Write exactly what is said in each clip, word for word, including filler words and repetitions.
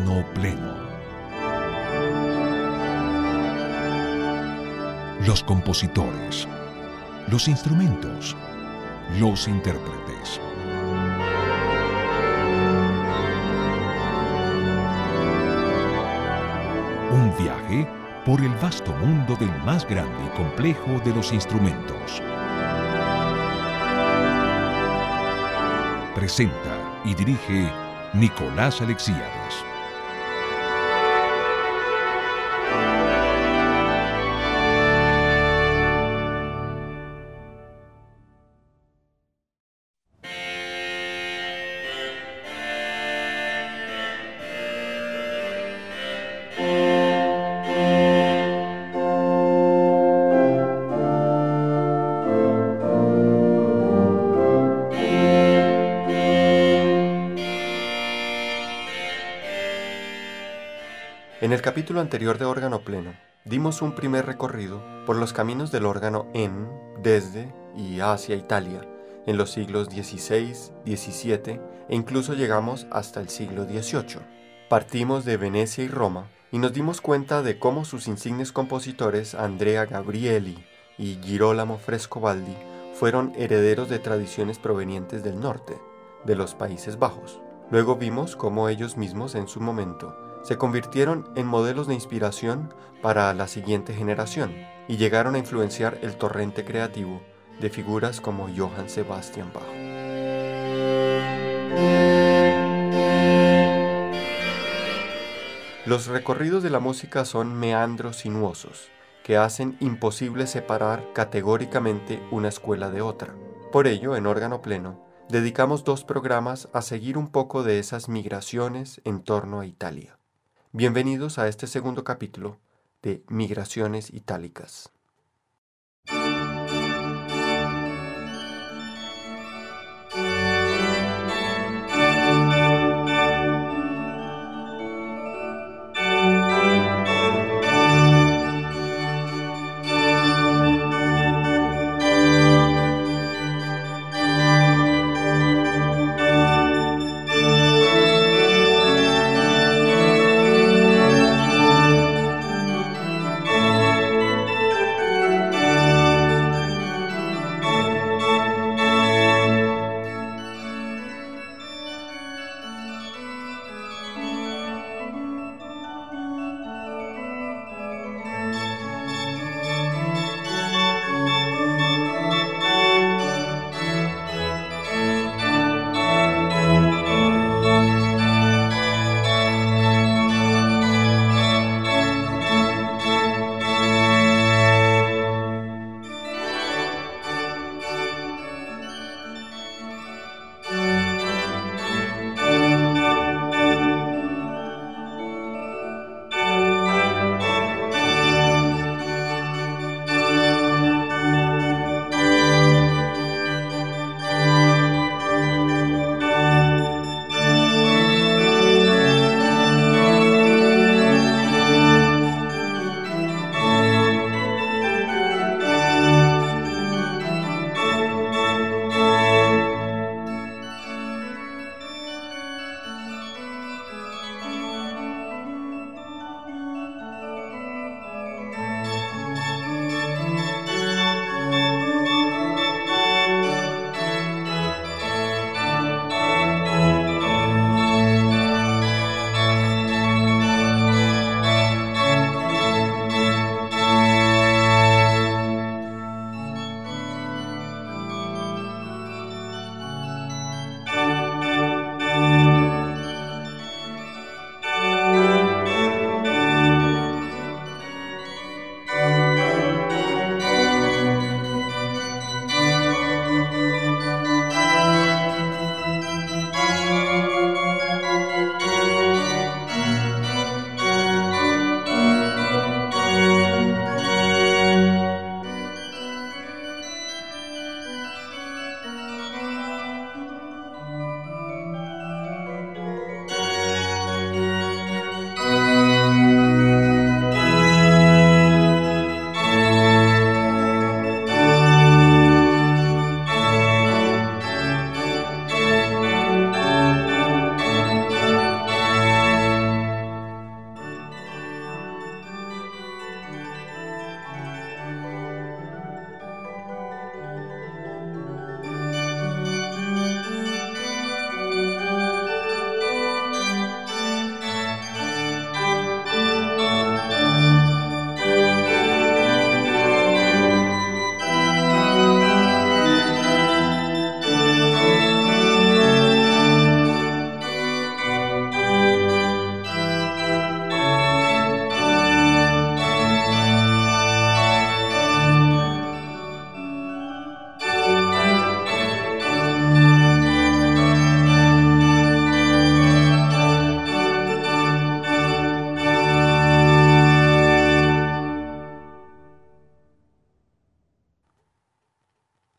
órgano pleno. Los compositores, los instrumentos, los intérpretes. Un viaje por el vasto mundo del más grande y complejo de los instrumentos. Presenta y dirige Nicolás Alexíades. En el capítulo anterior de órgano pleno, dimos un primer recorrido por los caminos del órgano en, desde y hacia Italia, en los siglos dieciséis, diecisiete e incluso llegamos hasta el siglo dieciocho. Partimos de Venecia y Roma y nos dimos cuenta de cómo sus insignes compositores Andrea Gabrieli y Girolamo Frescobaldi fueron herederos de tradiciones provenientes del norte, de los Países Bajos. Luego vimos cómo ellos mismos en su momento se convirtieron en modelos de inspiración para la siguiente generación y llegaron a influenciar el torrente creativo de figuras como Johann Sebastian Bach. Los recorridos de la música son meandros sinuosos que hacen imposible separar categóricamente una escuela de otra. Por ello, en órgano pleno, dedicamos dos programas a seguir un poco de esas migraciones en torno a Italia. Bienvenidos a este segundo capítulo de Migraciones Itálicas.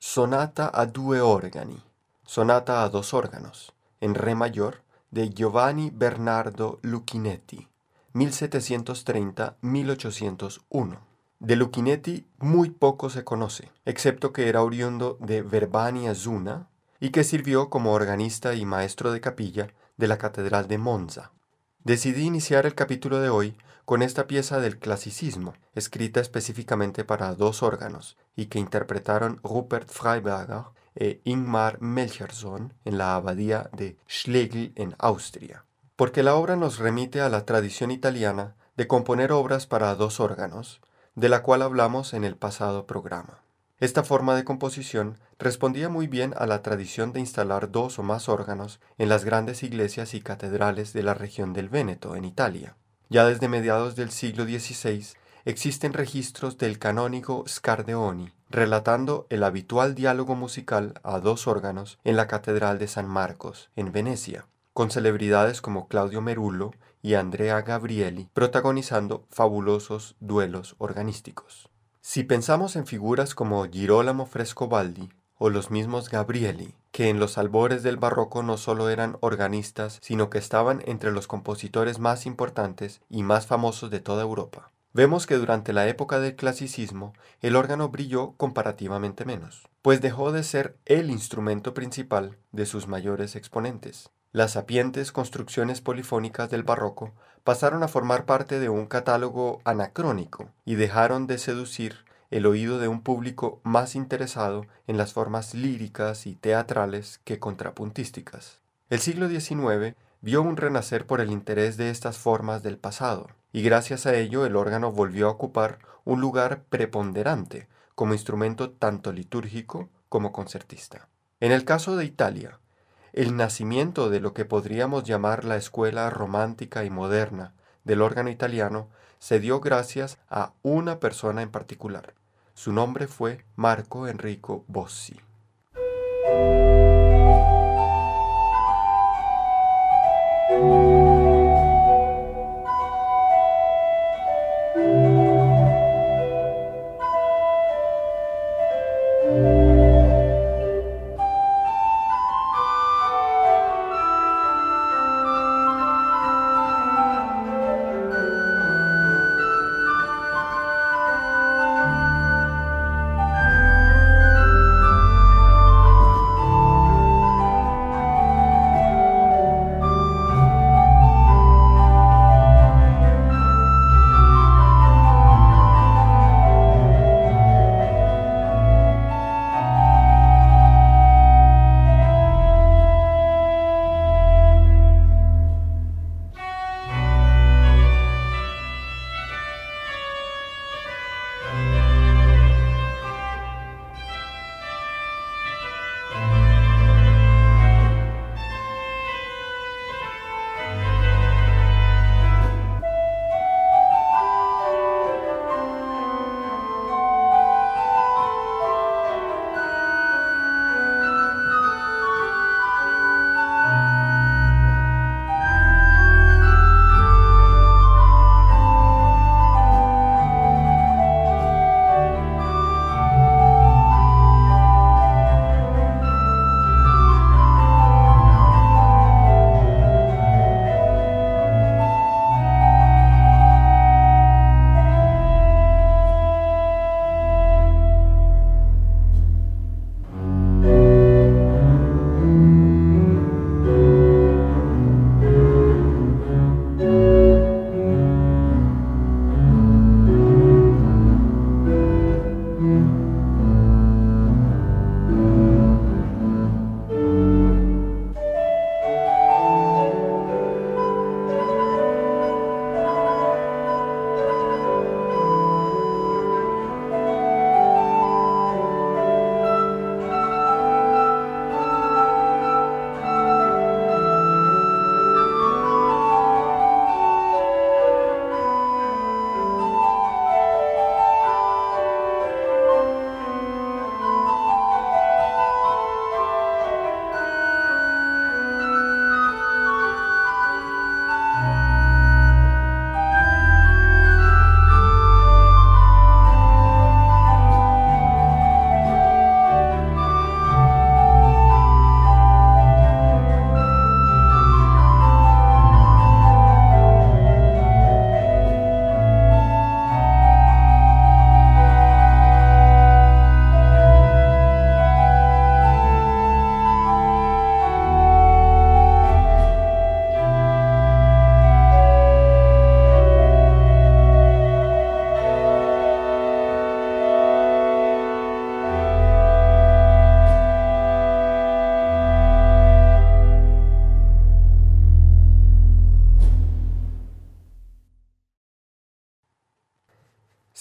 Sonata a due organi, sonata a dos órganos, en re mayor, de Giovanni Bernardo Luchinetti, mil setecientos treinta a mil ochocientos uno. De Luchinetti muy poco se conoce, excepto que era oriundo de Verbania Zuna y que sirvió como organista y maestro de capilla de la Catedral de Monza. Decidí iniciar el capítulo de hoy con esta pieza del clasicismo, escrita específicamente para dos órganos y que interpretaron Rupert Freiberger e Ingmar Melchiorson en la abadía de Schlegel en Austria, porque la obra nos remite a la tradición italiana de componer obras para dos órganos, de la cual hablamos en el pasado programa. Esta forma de composición respondía muy bien a la tradición de instalar dos o más órganos en las grandes iglesias y catedrales de la región del Véneto, en Italia. Ya desde mediados del siglo dieciséis existen registros del canónigo Scardeoni, relatando el habitual diálogo musical a dos órganos en la Catedral de San Marcos, en Venecia, con celebridades como Claudio Merulo y Andrea Gabrieli protagonizando fabulosos duelos organísticos. Si pensamos en figuras como Girolamo Frescobaldi o los mismos Gabrieli, que en los albores del barroco no solo eran organistas, sino que estaban entre los compositores más importantes y más famosos de toda Europa, vemos que durante la época del clasicismo el órgano brilló comparativamente menos, pues dejó de ser el instrumento principal de sus mayores exponentes. Las sapientes construcciones polifónicas del barroco pasaron a formar parte de un catálogo anacrónico y dejaron de seducir el oído de un público más interesado en las formas líricas y teatrales que contrapuntísticas. El siglo diecinueve vio un renacer por el interés de estas formas del pasado, y gracias a ello el órgano volvió a ocupar un lugar preponderante como instrumento tanto litúrgico como concertista. En el caso de Italia, el nacimiento de lo que podríamos llamar la escuela romántica y moderna del órgano italiano se dio gracias a una persona en particular. Su nombre fue Marco Enrico Bossi.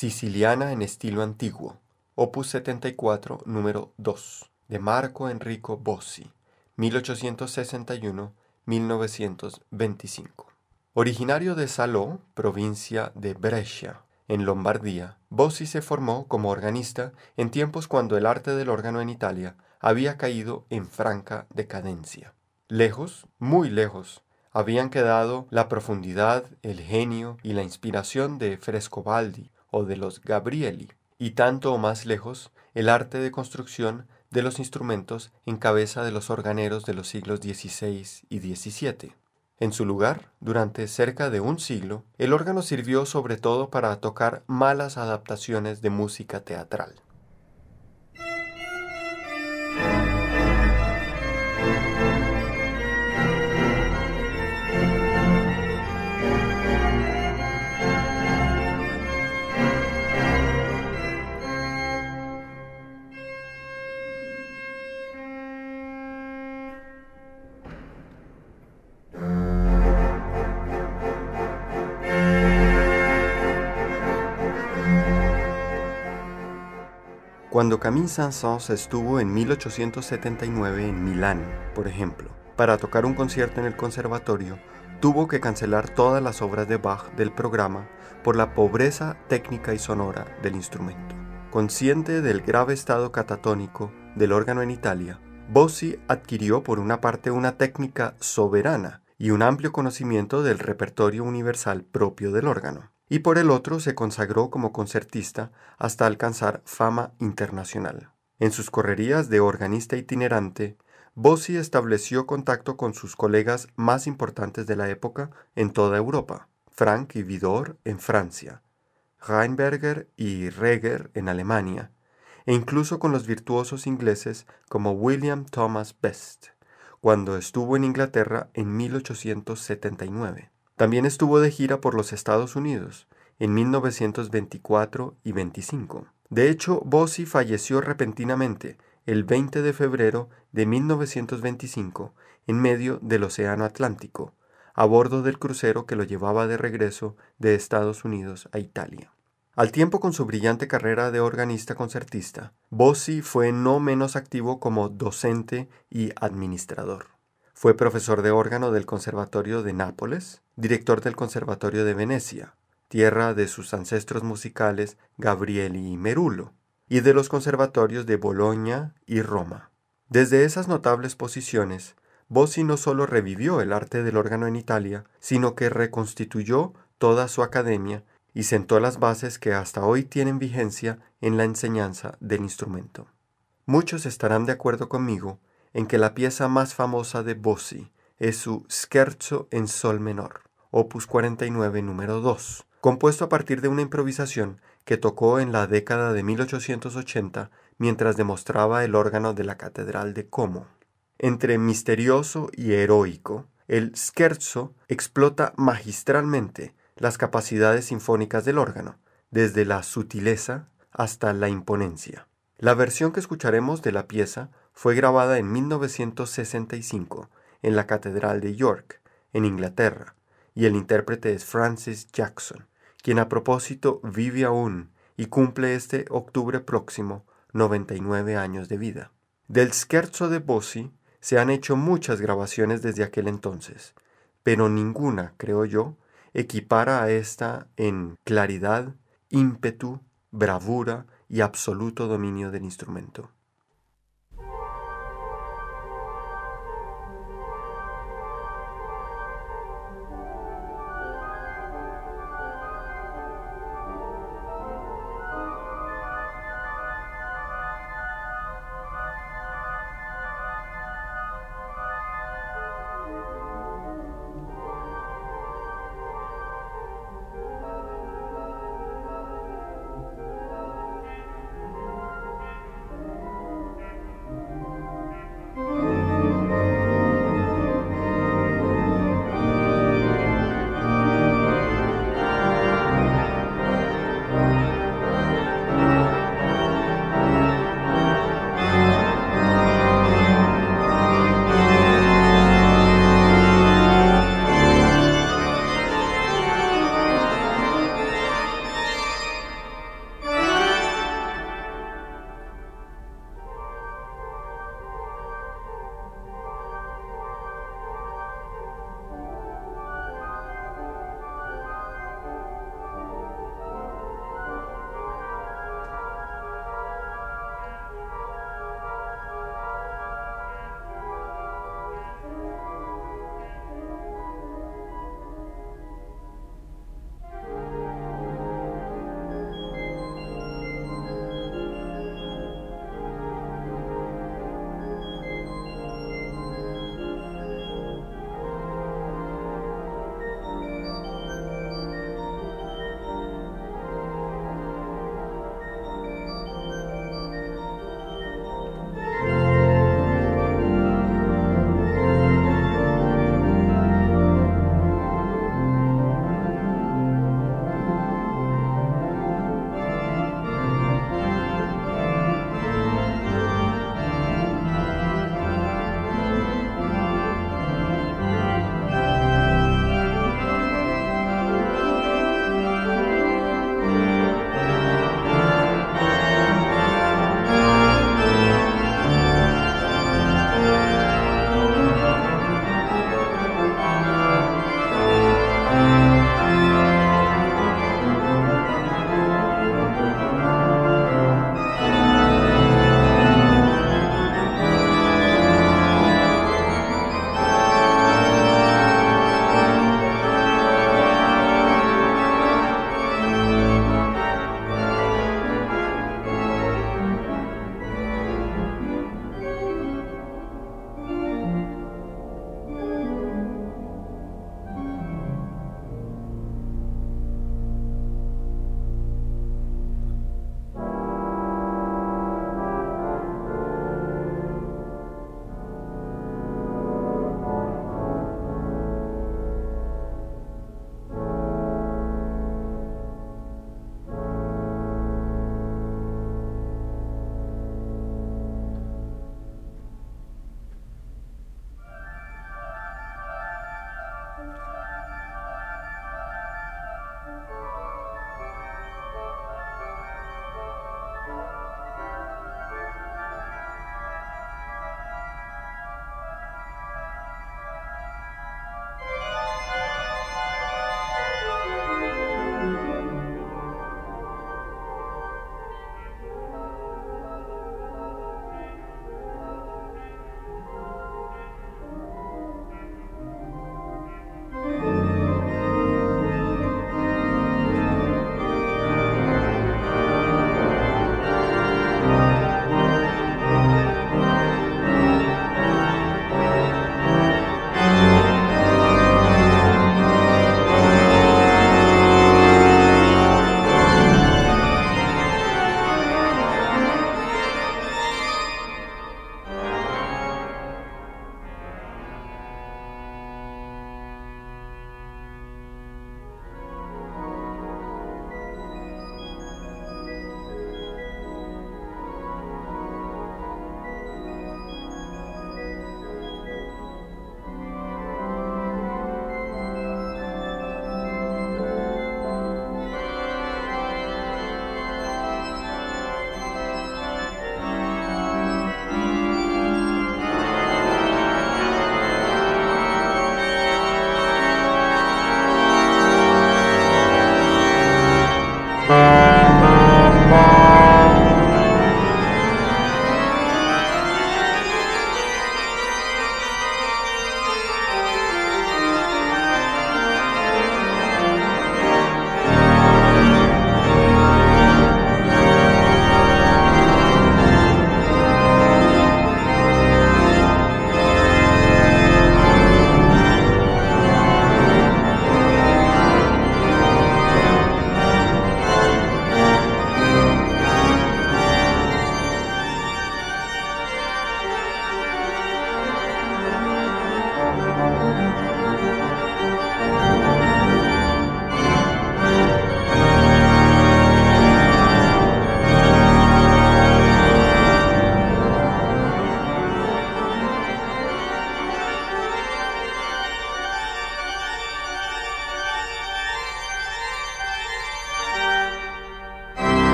Siciliana en estilo antiguo, opus setenta y cuatro, número dos, de Marco Enrico Bossi, mil ochocientos sesenta y uno a mil novecientos veinticinco. Originario de Salò, provincia de Brescia, en Lombardía, Bossi se formó como organista en tiempos cuando el arte del órgano en Italia había caído en franca decadencia. Lejos, muy lejos, habían quedado la profundidad, el genio y la inspiración de Frescobaldi o de los Gabrieli, y tanto o más lejos el arte de construcción de los instrumentos en cabeza de los organeros de los siglos dieciséis y diecisiete. En su lugar, durante cerca de un siglo, el órgano sirvió sobre todo para tocar malas adaptaciones de música teatral. Cuando Camille Saint-Saëns estuvo en mil ochocientos setenta y nueve en Milán, por ejemplo, para tocar un concierto en el conservatorio, tuvo que cancelar todas las obras de Bach del programa por la pobreza técnica y sonora del instrumento. Consciente del grave estado catatónico del órgano en Italia, Bossi adquirió por una parte una técnica soberana y un amplio conocimiento del repertorio universal propio del órgano, y por el otro se consagró como concertista hasta alcanzar fama internacional. En sus correrías de organista itinerante, Bossi estableció contacto con sus colegas más importantes de la época en toda Europa, Franck y Widor en Francia, Rheinberger y Reger en Alemania, e incluso con los virtuosos ingleses como William Thomas Best, cuando estuvo en Inglaterra en mil ochocientos setenta y nueve. También estuvo de gira por los Estados Unidos en mil novecientos veinticuatro y veinticinco. De hecho, Bossi falleció repentinamente el veinte de febrero de mil novecientos veinticinco en medio del Océano Atlántico, a bordo del crucero que lo llevaba de regreso de Estados Unidos a Italia. Al tiempo con su brillante carrera de organista concertista, Bossi fue no menos activo como docente y administrador. Fue profesor de órgano del Conservatorio de Nápoles, director del Conservatorio de Venecia, tierra de sus ancestros musicales Gabrieli y Merulo, y de los conservatorios de Bolonia y Roma. Desde esas notables posiciones, Bossi no solo revivió el arte del órgano en Italia, sino que reconstituyó toda su academia y sentó las bases que hasta hoy tienen vigencia en la enseñanza del instrumento. Muchos estarán de acuerdo conmigo en que la pieza más famosa de Bossi es su Scherzo en sol menor, opus cuarenta y nueve número dos, compuesto a partir de una improvisación que tocó en la década de mil ochocientos ochenta mientras demostraba el órgano de la Catedral de Como. Entre misterioso y heroico, el Scherzo explota magistralmente las capacidades sinfónicas del órgano, desde la sutileza hasta la imponencia. La versión que escucharemos de la pieza fue grabada en mil novecientos sesenta y cinco en la Catedral de York, en Inglaterra, y el intérprete es Francis Jackson, quien a propósito vive aún y cumple este octubre próximo noventa y nueve años de vida. Del Scherzo de Bossi se han hecho muchas grabaciones desde aquel entonces, pero ninguna, creo yo, equipara a esta en claridad, ímpetu, bravura y absoluto dominio del instrumento.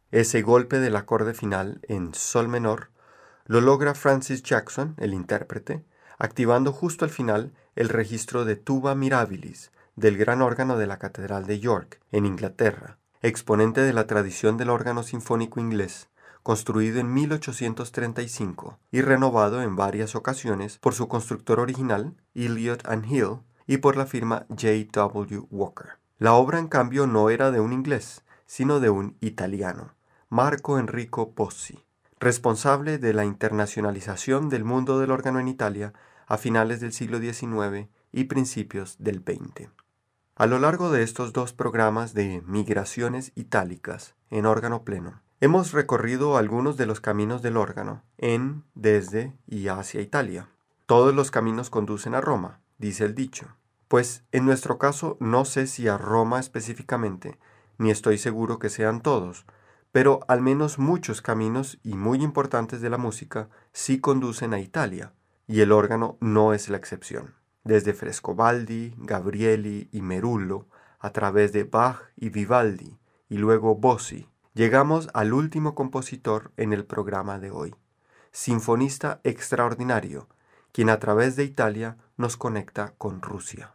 Ese golpe del acorde final en sol menor lo logra Francis Jackson, el intérprete, activando justo al final el registro de tuba mirabilis del gran órgano de la Catedral de York, en Inglaterra, exponente de la tradición del órgano sinfónico inglés, construido en mil ochocientos treinta y cinco y renovado en varias ocasiones por su constructor original, Elliott and Hill, y por la firma J W Walker. La obra, en cambio, no era de un inglés, sino de un italiano, Marco Enrico Pozzi, responsable de la internacionalización del mundo del órgano en Italia a finales del siglo diecinueve y principios del veinte. A lo largo de estos dos programas de Migraciones Itálicas en órgano pleno, hemos recorrido algunos de los caminos del órgano en, desde y hacia Italia. Todos los caminos conducen a Roma, dice el dicho. Pues en nuestro caso no sé si a Roma específicamente, ni estoy seguro que sean todos, pero al menos muchos caminos y muy importantes de la música sí conducen a Italia, y el órgano no es la excepción. Desde Frescobaldi, Gabrieli y Merullo, a través de Bach y Vivaldi, y luego Bossi, llegamos al último compositor en el programa de hoy, sinfonista extraordinario, quien a través de Italia nos conecta con Rusia.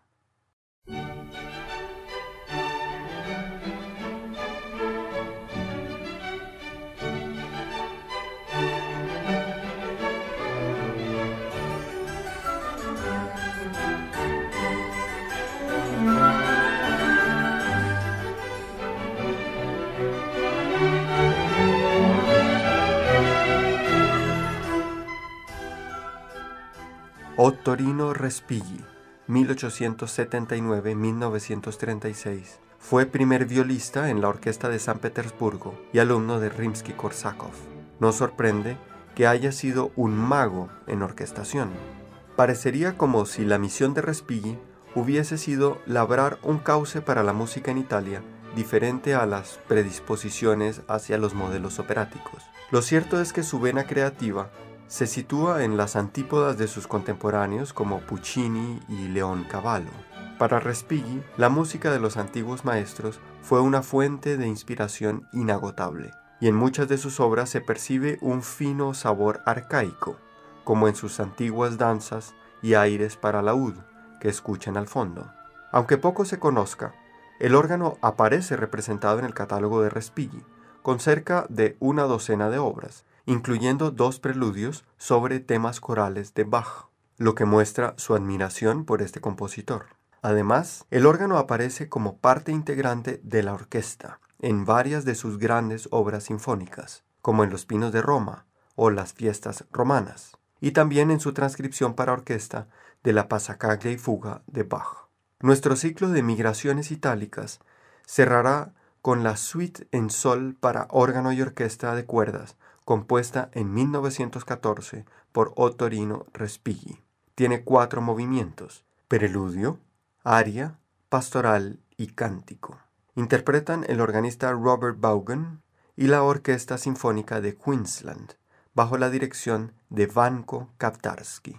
Ottorino Respighi, mil ochocientos setenta y nueve a mil novecientos treinta y seis, fue primer violista en la Orquesta de San Petersburgo y alumno de Rimsky-Korsakov. No sorprende que haya sido un mago en orquestación. Parecería como si la misión de Respighi hubiese sido labrar un cauce para la música en Italia diferente a las predisposiciones hacia los modelos operáticos. Lo cierto es que su vena creativa se sitúa en las antípodas de sus contemporáneos como Puccini y Leoncavallo. Para Respighi, la música de los antiguos maestros fue una fuente de inspiración inagotable, y en muchas de sus obras se percibe un fino sabor arcaico, como en sus antiguas danzas y aires para laúd que escuchan al fondo. Aunque poco se conozca, el órgano aparece representado en el catálogo de Respighi, con cerca de una docena de obras, incluyendo dos preludios sobre temas corales de Bach, lo que muestra su admiración por este compositor. Además, el órgano aparece como parte integrante de la orquesta en varias de sus grandes obras sinfónicas, como en Los Pinos de Roma o Las Fiestas Romanas, y también en su transcripción para orquesta de la Passacaglia y Fuga de Bach. Nuestro ciclo de Migraciones Itálicas cerrará con la suite en sol para órgano y orquesta de cuerdas, compuesta en mil novecientos catorce por Ottorino Respighi. Tiene cuatro movimientos: preludio, aria, pastoral y cántico. Interpretan el organista Robert Vaughan y la Orquesta Sinfónica de Queensland, bajo la dirección de Vanko Kaptarski.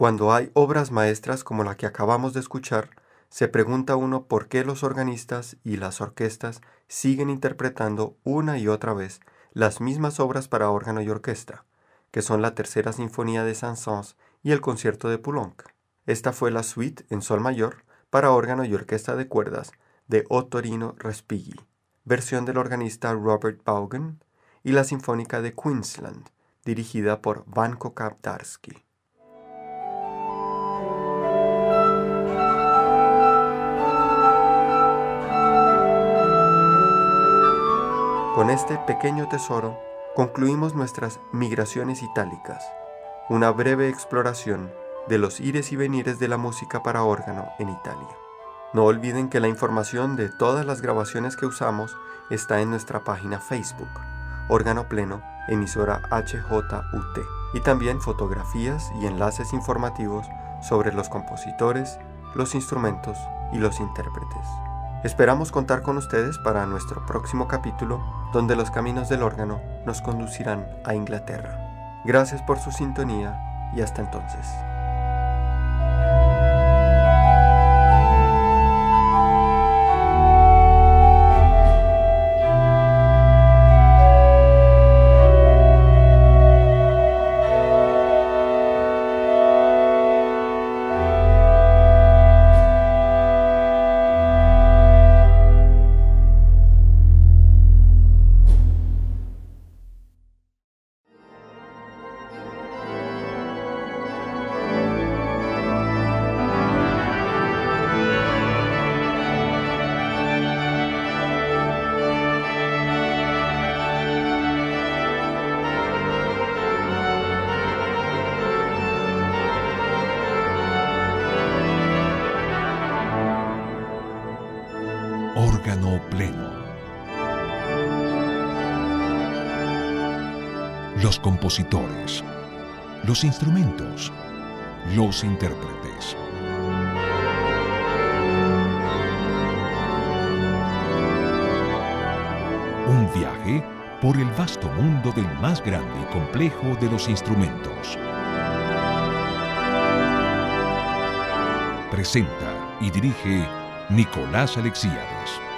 Cuando hay obras maestras como la que acabamos de escuchar, se pregunta uno por qué los organistas y las orquestas siguen interpretando una y otra vez las mismas obras para órgano y orquesta, que son la Tercera Sinfonía de Saint-Saëns y el Concierto de Poulenc. Esta fue la suite en sol mayor para órgano y orquesta de cuerdas de Ottorino Respighi, versión del organista Robert Vaughan, y la Sinfónica de Queensland, dirigida por Vanko Kapdarski. Con este pequeño tesoro concluimos nuestras migraciones itálicas, una breve exploración de los ires y venires de la música para órgano en Italia. No olviden que la información de todas las grabaciones que usamos está en nuestra página Facebook, Órgano Pleno, emisora H J U T, y también fotografías y enlaces informativos sobre los compositores, los instrumentos y los intérpretes. Esperamos contar con ustedes para nuestro próximo capítulo, donde los caminos del órgano nos conducirán a Inglaterra. Gracias por su sintonía y hasta entonces. Órgano Pleno. Los compositores, los instrumentos, los intérpretes. Un viaje por el vasto mundo del más grande y complejo de los instrumentos. Presenta y dirige Nicolás Alexíades.